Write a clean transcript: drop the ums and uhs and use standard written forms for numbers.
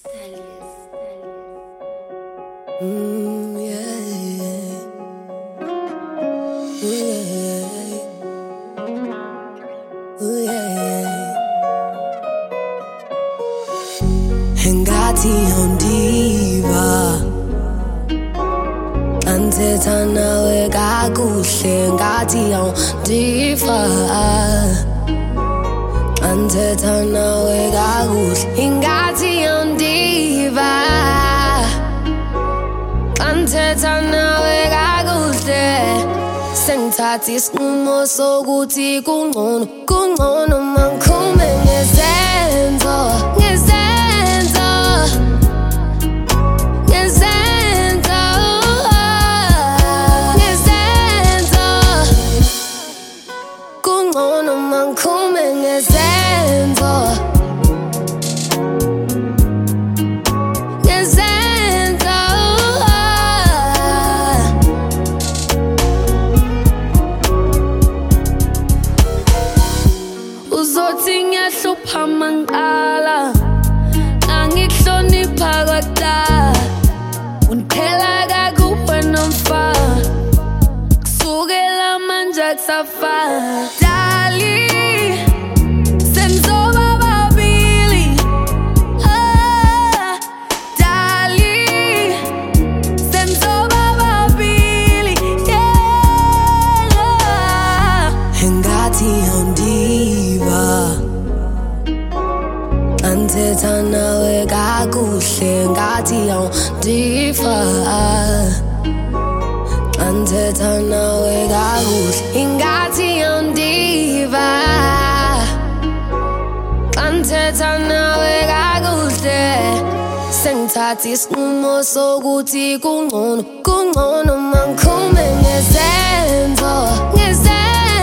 Engathi yondiva anthetha nawe kakuhle ngathi yondiva anthetha nawe kakuhle ingathi yondiva anthetha nawe kakuhle sengithatha isinqumo sokuthi kungcono mangikhume ngezenzo kungcono mangikhume ngezenzo uzothi ngiyahlupha mangqala angikuhlonipha kwakudala undiqhela kakuwe nomfana kusukela manje akusafani dali senzoba babili dali senzoba babili yeah engathi yondiva anthetha nawe kakuhle ngathi yondiva anthetha nawe kakuhle ingathi yondiva anthetha nawe kakuhle sengithatha isinqumo sokuthi kungcono mangikhume ngezenzo